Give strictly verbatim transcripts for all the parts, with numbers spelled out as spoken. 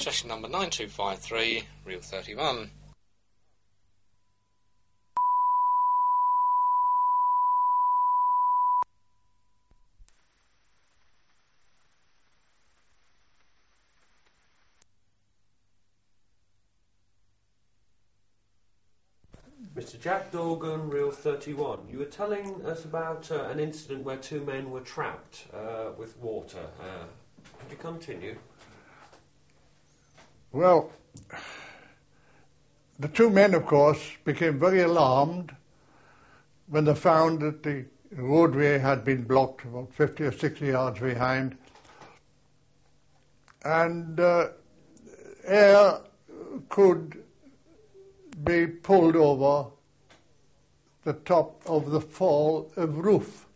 session number nine two five three, reel thirty-one. Mister Jack Dorgan, reel thirty-one. You were telling us about uh, an incident where two men were trapped uh, with water. Uh, could you continue? Well, the two men, of course, became very alarmed when they found that the roadway had been blocked about fifty or sixty yards behind, and uh, air could be pulled over the top of the fall of roof.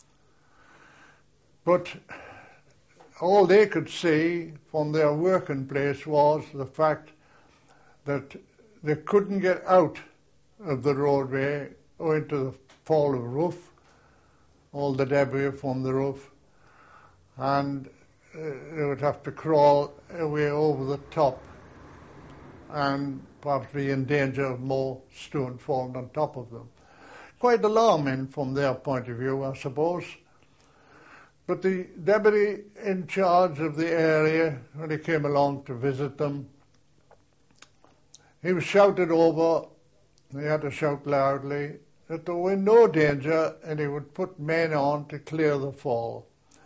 But all they could see from their working place was the fact that they couldn't get out of the roadway or into the fall of roof, all the debris from the roof, and uh, they would have to crawl away over the top and perhaps be in danger of more stone falling on top of them. Quite alarming from their point of view, I suppose. But the deputy in charge of the area, when he came along to visit them, he was shouted over, he had to shout loudly, that they were in no danger and he would put men on to clear the fall.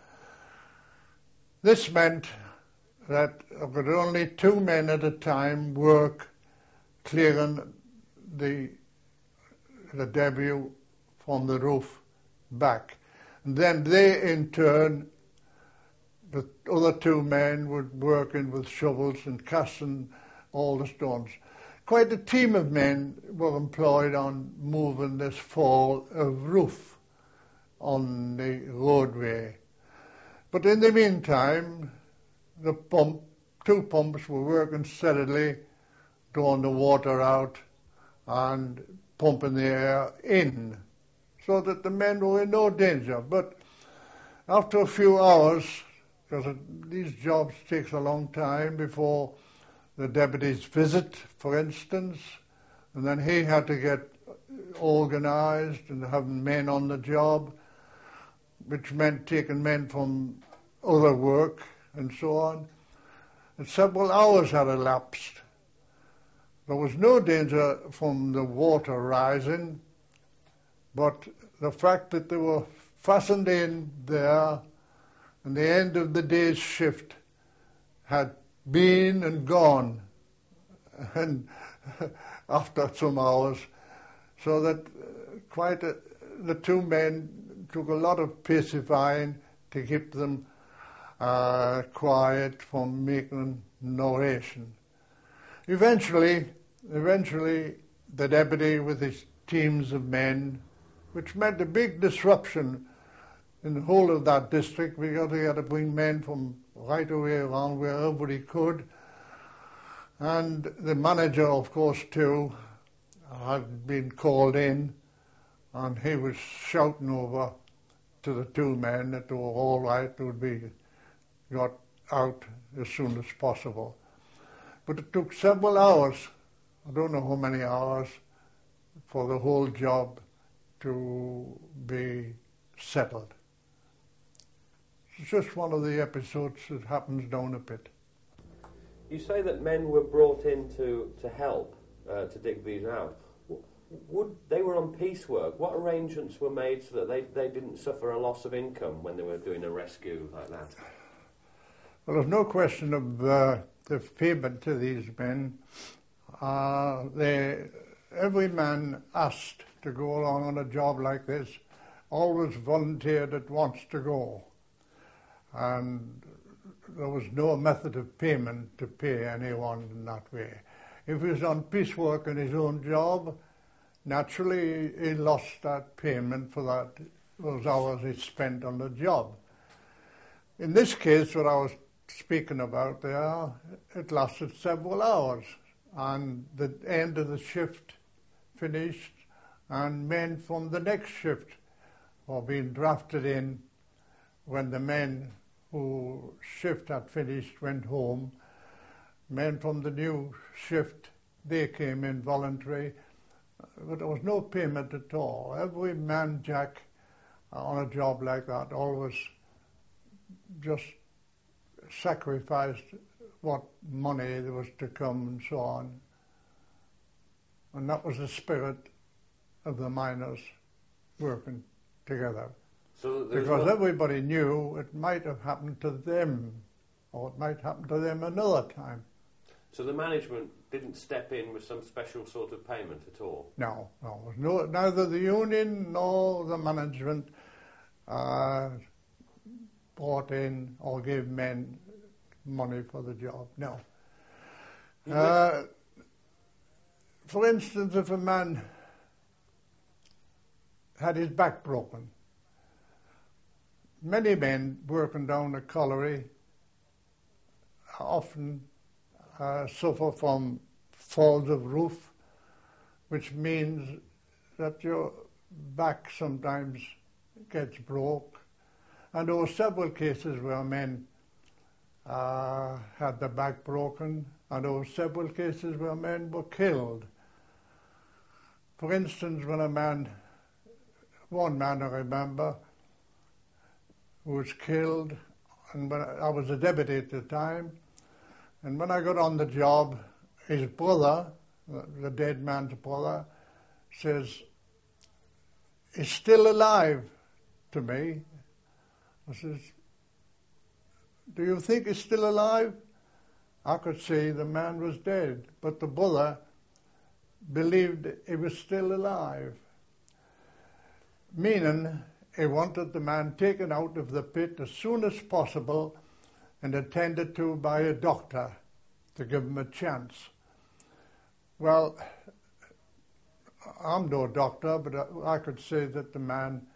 This meant that there could only two men at a time work clearing the, the debris from the roof back. And then they, in turn, the other two men would work in with shovels and casting all the stones. Quite a team of men were employed on moving this fall of roof on the roadway. But in the meantime, the pump, two pumps were working steadily, drawing the water out and pumping the air in, so that the men were in no danger. But after a few hours, because these jobs takes a long time before the deputy's visit, for instance, and then he had to get organised and having men on the job, which meant taking men from other work and so on. And several hours had elapsed. There was no danger from the water rising, but the fact that they were fastened in there and the end of the day's shift had been and gone and after some hours, so that quite a, the two men took a lot of pacifying to keep them uh, quiet from making narration. Eventually, eventually, the deputy with his teams of men, which meant a big disruption in the whole of that district, because he had to bring men from right away around wherever he could. And the manager, of course, too, had been called in, and he was shouting over to the two men that they were all right, they would be got out as soon as possible. But it took several hours, I don't know how many hours, for the whole job to be settled. It's just one of the episodes that happens down a pit. You say that men were brought in to, to help uh, to dig these out. Would they were on piecework? What arrangements were made so that they, they didn't suffer a loss of income when they were doing a rescue like that? Well, there's no question of uh, the payment to these men. Uh, they, every man asked to go along on a job like this always volunteered that wants to go. And there was no method of payment to pay anyone in that way. If he was on piecework in his own job, naturally he lost that payment for that those hours he spent on the job. In this case, what I was speaking about there, it lasted several hours, and the end of the shift finished, and men from the next shift were being drafted in when the men whose shift had finished went home, men from the new shift, they came in voluntary, but there was no payment at all. Every man, Jack, on a job like that always just sacrificed what money there was to come and so on. And that was the spirit of the miners working together. So because no... everybody knew it might have happened to them, or it might happen to them another time. So the management didn't step in with some special sort of payment at all? No, no. no neither the union nor the management uh, brought in or gave men money for the job. No. Uh, for instance, if a man had his back broken, many men working down a colliery often uh, suffer from falls of roof, which means that your back sometimes gets broke. And there were several cases where men uh, had their back broken, and there were several cases where men were killed. For instance, when a man, one man I remember, was killed, and when I was a deputy at the time, and when I got on the job, his brother, the dead man's brother, says, "He's still alive," to me. I says, "Do you think he's still alive?" I could see the man was dead, but the brother believed he was still alive, meaning he wanted the man taken out of the pit as soon as possible and attended to by a doctor to give him a chance. Well, I'm no doctor, but I could say that the man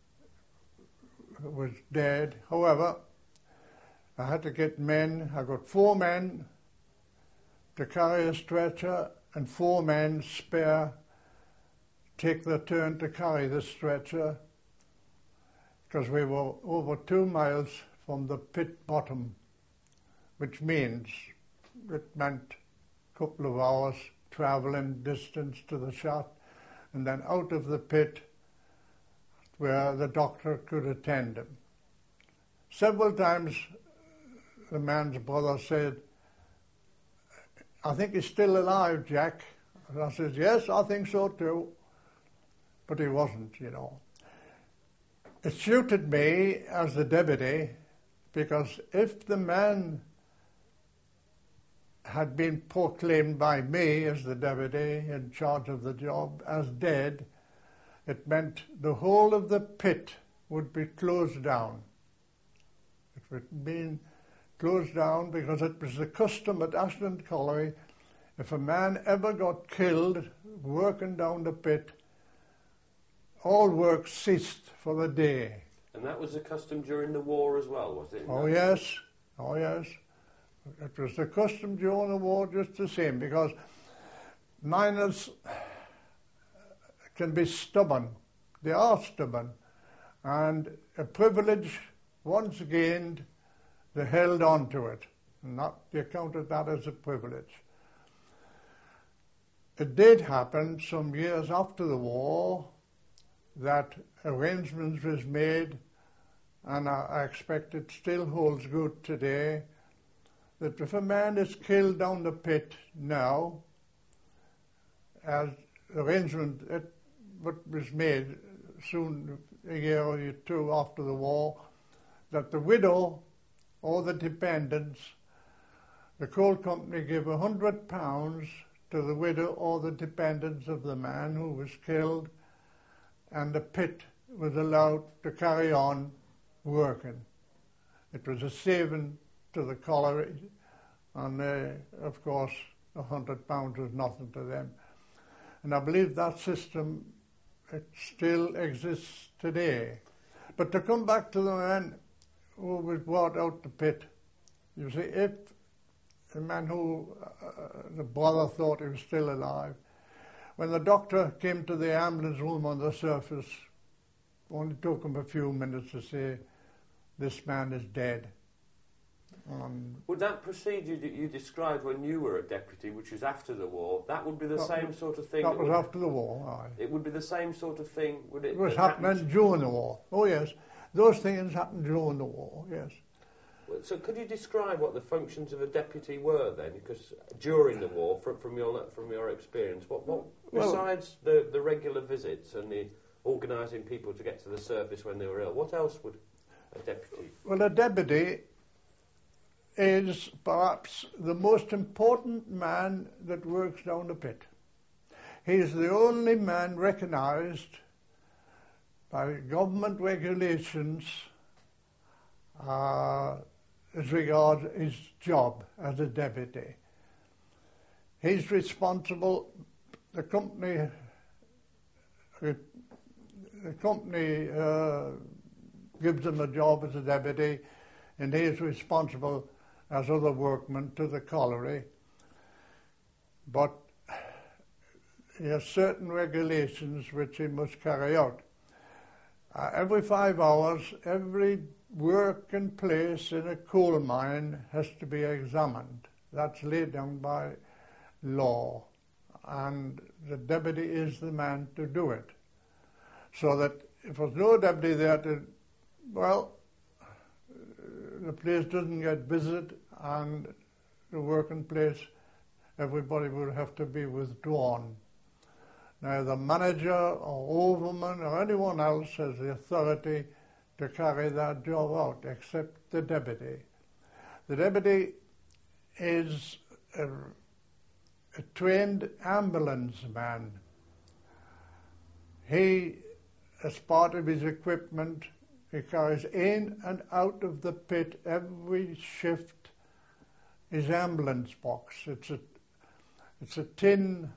was dead. However, I had to get men. I got four men to carry a stretcher and four men spare take their turn to carry the stretcher, because we were over two miles from the pit bottom, which means it meant a couple of hours travelling distance to the shaft and then out of the pit where the doctor could attend him. Several times the man's brother said, "I think he's still alive, Jack." And I said, "Yes, I think so too." But he wasn't, you know. It suited me as the deputy, because if the man had been proclaimed by me as the deputy in charge of the job as dead, it meant the whole of the pit would be closed down. It would be closed down because it was the custom at Ashland Colliery, if a man ever got killed working down the pit, all work ceased for the day. And that was the custom during the war as well, was it? Oh yes, oh yes. It was the custom during the war just the same, because miners can be stubborn. They are stubborn. And a privilege once gained, they held on to it. And that, they counted that as a privilege. It did happen some years after the war that arrangements was made, and I, I expect it still holds good today, that if a man is killed down the pit now, as arrangement it what was made soon, a year or two after the war, that the widow or the dependents, the coal company gave a hundred pounds to the widow or the dependents of the man who was killed, and the pit was allowed to carry on working. It was a saving to the colliery, and uh, of course a hundred pounds was nothing to them. And I believe that system, it still exists today. But to come back to the man who was brought out the pit, you see, if the man who uh, the brother thought he was still alive, when the doctor came to the ambulance room on the surface, only took him a few minutes to say, "This man is dead." And Would that procedure that you described when you were a deputy, which was after the war, that would be the That same was- sort of thing? that was would, after the war, aye. It would be the same sort of thing, would it? It was that happened happening during the war. Oh, yes. Those things happened during the war, yes. to- So could you describe what the functions of a deputy were then? Because during the war, from, from your from your experience, what, what Well- besides the, the regular visits and the organising people to get to the service when they were ill, what else would a deputy? Well, a deputy is perhaps the most important man that works down the pit. He's the only man recognised by government regulations uh, as regards his job as a deputy. He's responsible, the company, the company uh, gives him a job as a deputy, and he is responsible as other workmen to the colliery. But he has certain regulations which he must carry out. Uh, every five hours, every working place in a coal mine has to be examined. That's laid down by law, and the deputy is the man to do it. So that if there's no deputy there to, well, the place doesn't get visited, and the working place, everybody would have to be withdrawn. Now, the manager or overman or anyone else has the authority to carry that job out, except the deputy. The deputy is a, a trained ambulance man. He, as part of his equipment, he carries in and out of the pit every shift his ambulance box. It's a, it's a tin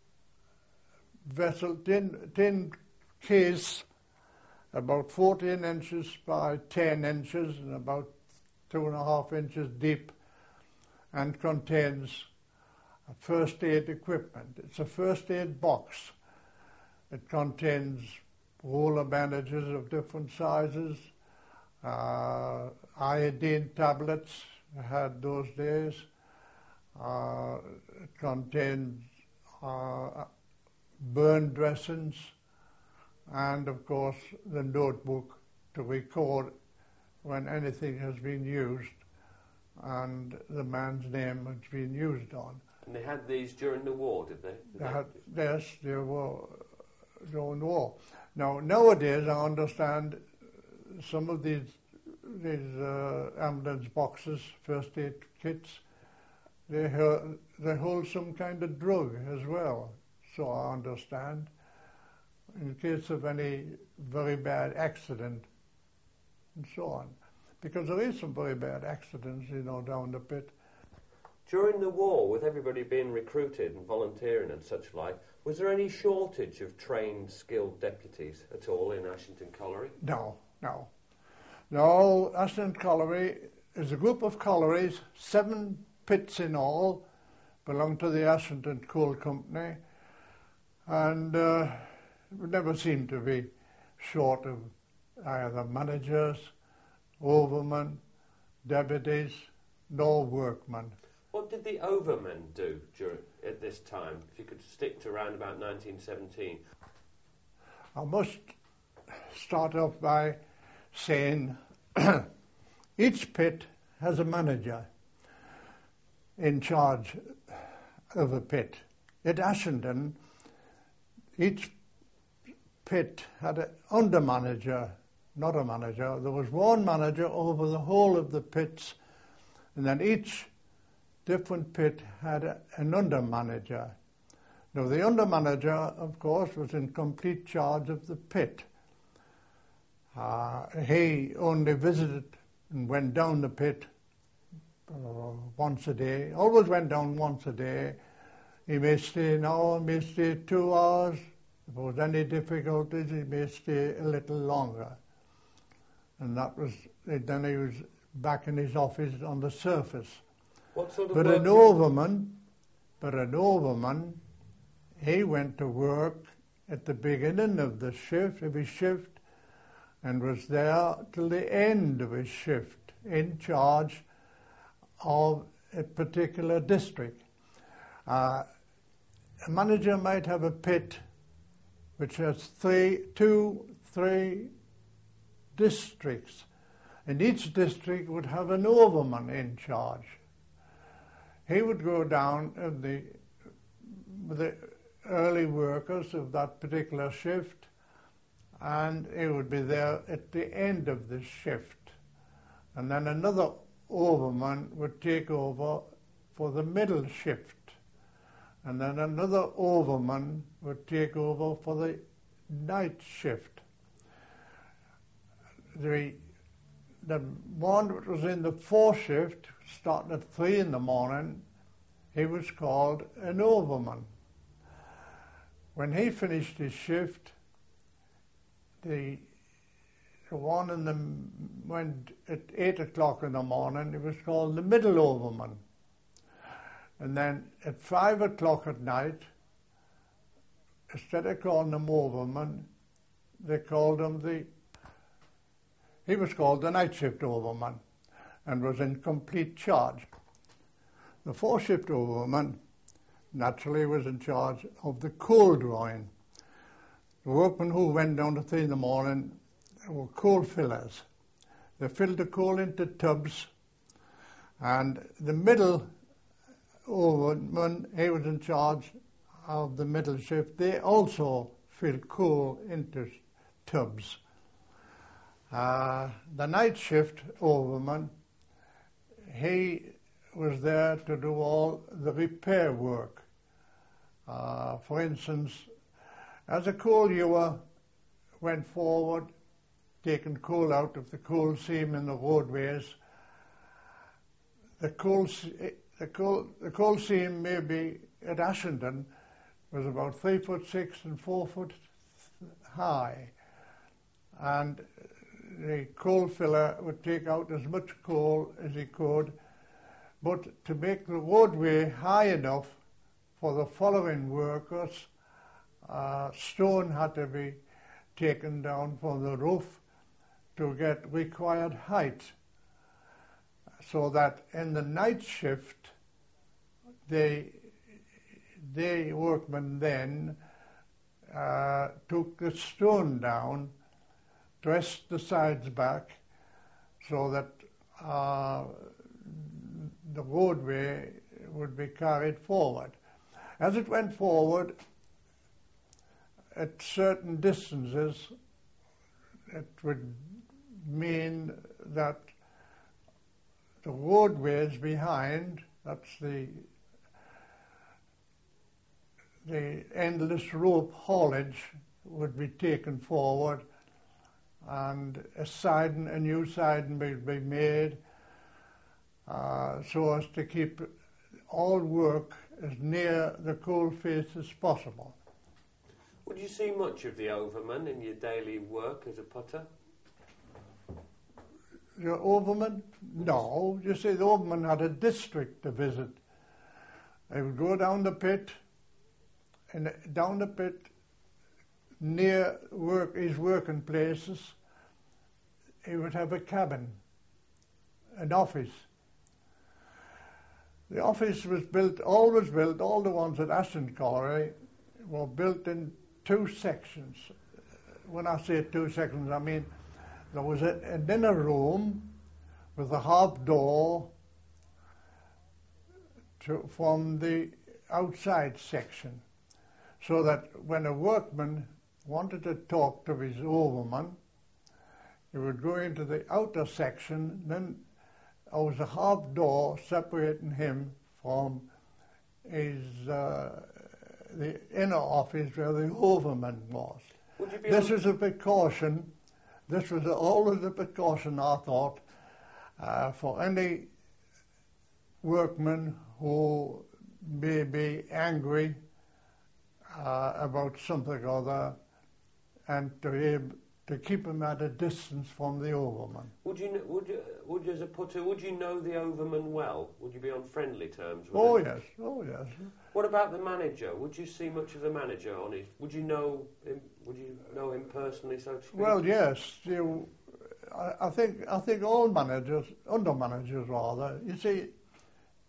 vessel, tin, tin case, about fourteen inches by ten inches and about two and a half inches deep, and contains a first aid equipment. It's a first aid box. It contains roller bandages of different sizes, uh, iodine tablets, I had those days. Uh, it contains uh, burn dressings, and of course the notebook to record when anything has been used and the man's name has been used on. And they had these during the war, did they? Did They they? had, yes, they were during the war. Now, nowadays, I understand some of these these uh, ambulance boxes, first aid kits, they, ha- they hold some kind of drug as well, so I understand, in case of any very bad accident and so on. Because there is some very bad accidents, you know, down the pit. During the war, with everybody being recruited and volunteering and such like, was there any shortage of trained, skilled deputies at all in Ashington Colliery? No, no. No, Ashington Colliery is a group of collieries, seven pits in all, belong to the Ashington Coal Company, and uh, we never seemed to be short of either managers, overmen, deputies, nor workmen. What did the overmen do during, at this time, if you could stick to around about nineteen seventeen? I must start off by saying each pit has a manager in charge of a pit. At Ashington, each pit had an under-manager, not a manager. There was one manager over the whole of the pits, and then each different pit had a, an under-manager. Now, the under-manager, of course, was in complete charge of the pit. Uh, he only visited and went down the pit uh, once a day, always went down once a day. He may stay an hour, may stay two hours. If there was any difficulties, he may stay a little longer. And that was, then he was back in his office on the surface. What sort of But work an did- overman, but an overman, he went to work at the beginning of the shift, of his shift, and was there till the end of his shift, in charge of a particular district. Uh, a manager might have a pit which has three, two, three districts, and each district would have an overman in charge. He would go down in the, with the early workers of that particular shift, and he would be there at the end of the shift. And then another overman would take over for the middle shift. And then another overman would take over for the night shift. The, the one that was in the fourth shift, starting at three in the morning, he was called an overman. When he finished his shift, the, the one in the went at eight o'clock in the morning, he was called the middle overman. And then at five o'clock at night, instead of calling him overman, they called him the, he was called the night shift overman and was in complete charge. The four shift overman naturally was in charge of the coal drawing. The workmen who went down to three in the morning were coal fillers. They filled the coal into tubs, and the middle overman, he was in charge of the middle shift. They also filled coal into tubs. Uh, the night shift overman, he was there to do all the repair work. Uh, for instance, as a coal ewer went forward, taking coal out of the coal seam in the roadways, the coal, the coal, the coal seam maybe at Ashington was about three foot six and four foot high, and the coal filler would take out as much coal as he could, but to make the roadway high enough for the following workers, uh, stone had to be taken down from the roof to get required height, so that in the night shift, they, the workmen then uh, took the stone down, dressed the sides back, so that uh, the roadway would be carried forward. As it went forward, at certain distances, it would mean that the roadways behind, that's the the endless rope haulage, would be taken forward, and a siding, a new siding would be made, uh, so as to keep all work as near the coal face as possible. Would you see much of the overman in your daily work as a putter? The overman? No. You see, the overman had a district to visit. He would go down the pit, and down the pit, near work, his working places, he would have a cabin, an office. The office was built, always built, all the ones at Ashton Colliery were built in two sections. When I say two sections, I mean there was a, an inner room with a half door to, from the outside section, so that when a workman wanted to talk to his overman, he would go into the outer section, then there was a half door separating him from his uh, the inner office where the overman was. This was a precaution. This was always a precaution, I thought, uh, for any workman who may be angry uh, about something or other, and to him, to keep him at a distance from the overman. Would you, would you, would you, as a putter, would you know the overman well? Would you be on friendly terms with oh, him? Oh yes, oh yes. What about the manager? Would you see much of the manager on his? Would you know him? Would you know him personally, so to speak? Well, yes. You, I, I think I think all managers, under managers rather. You see,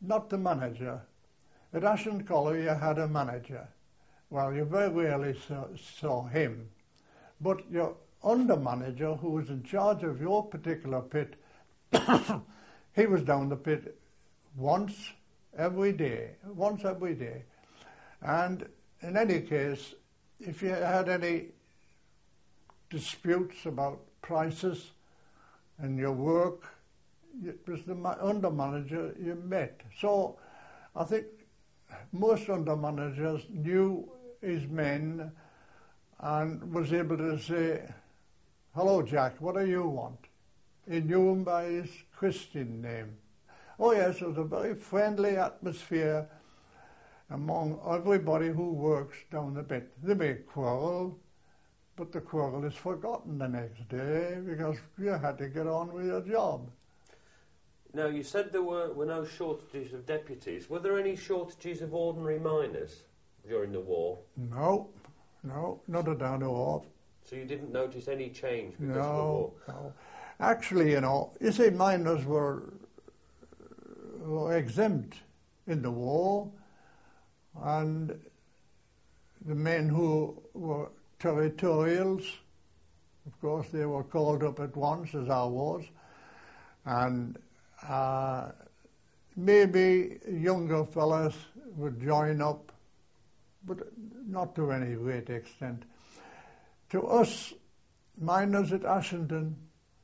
not the manager. At Ashton Colliery you had a manager. Well, you very rarely saw, saw him. But your under-manager, who was in charge of your particular pit, he was down the pit once every day, once every day. And in any case, if you had any disputes about prices and your work, it was the under-manager you met. So I think most under-managers knew his men and was able to say, "Hello, Jack, what do you want?" He knew him by his Christian name. Oh yes, it was a very friendly atmosphere among everybody who works down the pit. They may quarrel, but the quarrel is forgotten the next day because you had to get on with your job. Now, you said there were, were no shortages of deputies. Were there any shortages of ordinary miners during the war? No, no, not that I know of. So you didn't notice any change because no, of the war? No. Actually, you know, you see, miners were, were exempt in the war, and the men who were territorials, of course, they were called up at once, as I was, and uh, maybe younger fellas would join up, but not to any great extent. To us, miners at Ashington,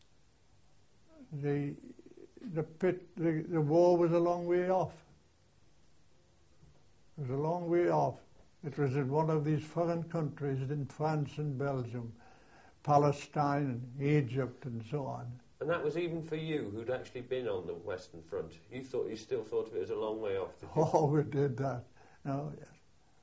the the pit, the, the war was a long way off. It was a long way off. It was in one of these foreign countries, in France and Belgium, Palestine and Egypt and so on. And that was even for you, who'd actually been on the Western Front. You thought you still thought of it as a long way off, did you? Oh, we did that. Oh, yes.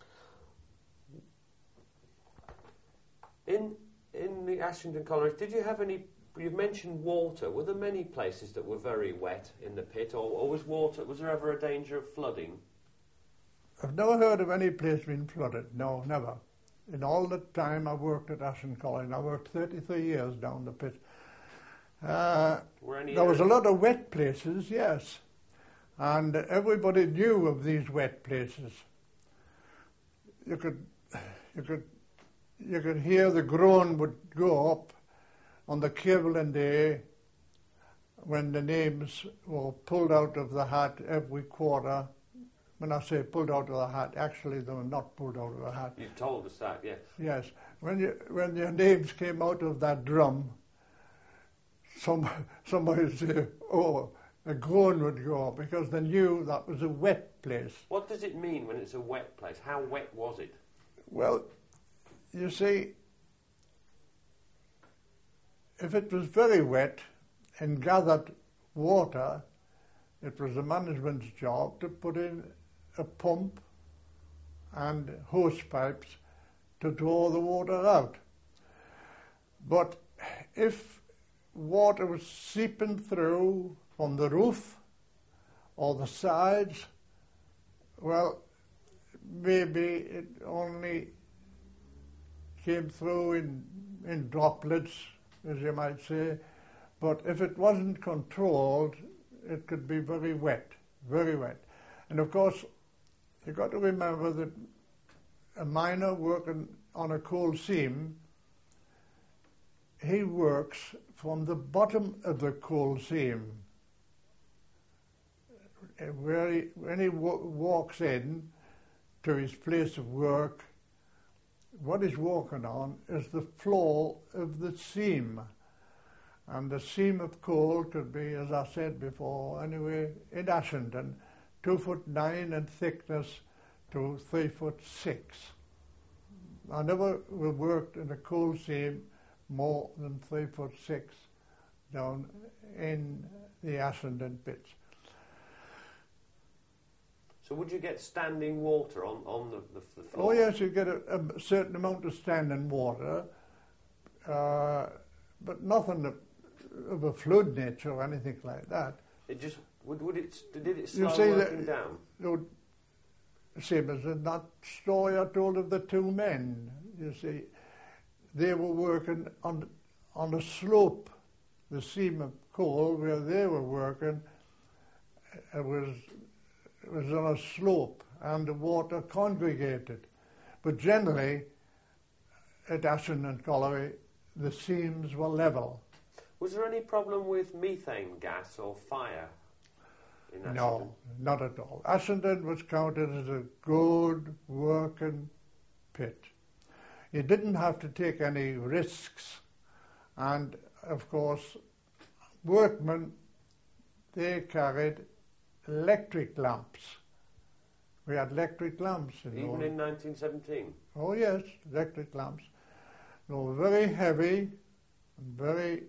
In in the Ashington Colliery, did you have any? You've mentioned water. Were there many places that were very wet in the pit, or, or was water? Was there ever a danger of flooding? I've never heard of any place being flooded. No, never. In all the time I worked at Ashton Colliery, I worked thirty-three years down the pit. Uh, there was a lot of wet places, yes, and everybody knew of these wet places. You could, you could, you could hear the groan would go up on the Cleveland Day when the names were pulled out of the hat every quarter. When I say pulled out of the hat, actually they were not pulled out of the hat. You've told us that, yes. Yes. When you when your names came out of that drum, some somebody would say, "Oh, a groan would go up," because they knew that was a wet place. What does it mean when it's a wet place? How wet was it? Well, you see, if it was very wet and gathered water, it was the management's job to put in a pump and hose pipes to draw the water out. But if water was seeping through from the roof or the sides, well, maybe it only came through in, in droplets, as you might say, but if it wasn't controlled, it could be very wet, very wet. And of course, you've got to remember that a miner working on a coal seam, he works from the bottom of the coal seam. Where he, when he w- walks in to his place of work, what he's walking on is the floor of the seam. And the seam of coal could be, as I said before, anyway, in Ashington, two foot nine in thickness to three foot six. I never worked in a coal seam more than three foot six down in the Ashington pits. So would you get standing water on, on the, the, the floor? Oh yes, you get a, a certain amount of standing water, uh, but nothing of, of a flood nature or anything like that. It just would, would it did it slow you see working that, down? Would, same as in that story I told of the two men. You see, they were working on on a slope, the seam of coal where they were working. It was was on a slope and the water congregated. But generally, at Ashton and Colliery, the seams were level. Was there any problem with methane gas or fire in Ashton? No, not at all. Ashton was counted as a good working pit. You didn't have to take any risks, and of course, workmen, they carried electric lamps. We had electric lamps. In Even those. in nineteen seventeen? Oh yes, electric lamps. They were very heavy, and very,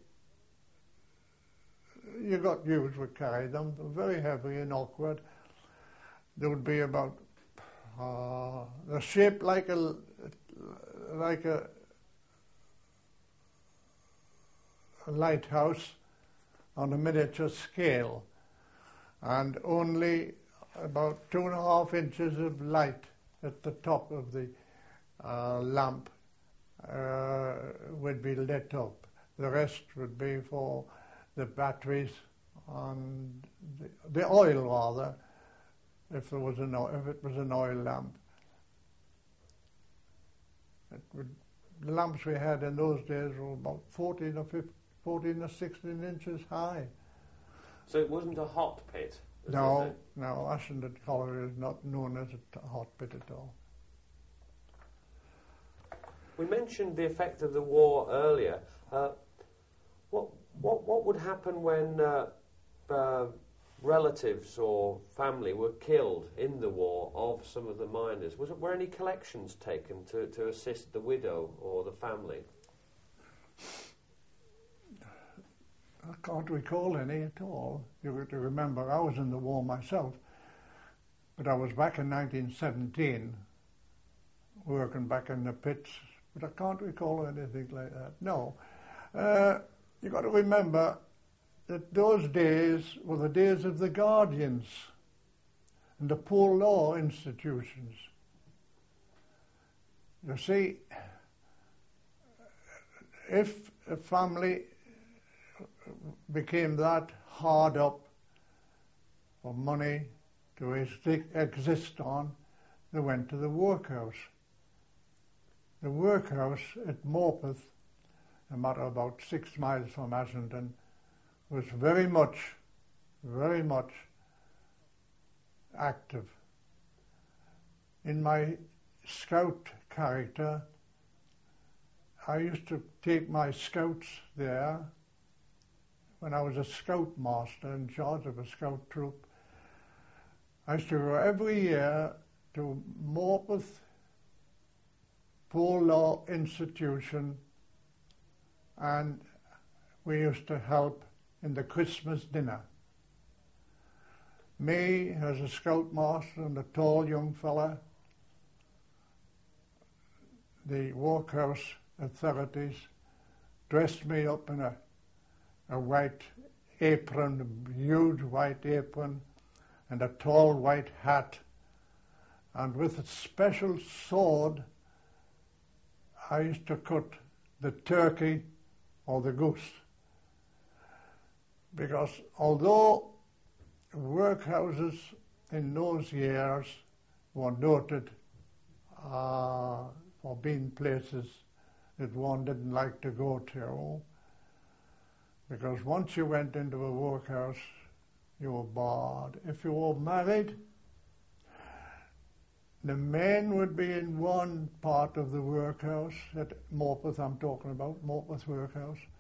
you got used to carry them, they were very heavy and awkward. There would be about, uh, they're shaped like a, like a, a lighthouse on a miniature scale, and only about two and a half inches of light at the top of the uh, lamp uh, would be lit up. The rest would be for the batteries and the, the oil, rather, if there was an oil, if it was an oil lamp. It would, the lamps we had in those days were about fourteen or fifteen, fourteen or sixteen inches high. So it wasn't a hot pit? No, no, Ashton and Colliery is not known as a hot pit at all. We mentioned the effect of the war earlier. Uh, what, what, what would happen when uh, uh, relatives or family were killed in the war of some of the miners? Was it, were any collections taken to, to assist the widow or the family? I can't recall any at all. You got to remember, I was in the war myself, but I was back in nineteen seventeen, working back in the pits, but I can't recall anything like that. No. Uh, you got to remember that those days were the days of the guardians and the poor law institutions. You see, if a family became that hard up for money to exist on, they went to the workhouse. The workhouse at Morpeth, a matter about six miles from Ashington, was very much, very much active. In my scout character, I used to take my scouts there when I was a scout master in charge of a scout troop. I used to go every year to Morpeth Poor Law Institution, and we used to help in the Christmas dinner. Me as a scout master and a tall young fella, the workhouse authorities dressed me up in a a white apron, a huge white apron, and a tall white hat. And with a special sword, I used to cut the turkey or the goose. Because although workhouses in those years were noted uh, for being places that one didn't like to go to, because once you went into a workhouse, you were barred. If you were married, the men would be in one part of the workhouse, at Morpeth I'm talking about, Morpeth Workhouse,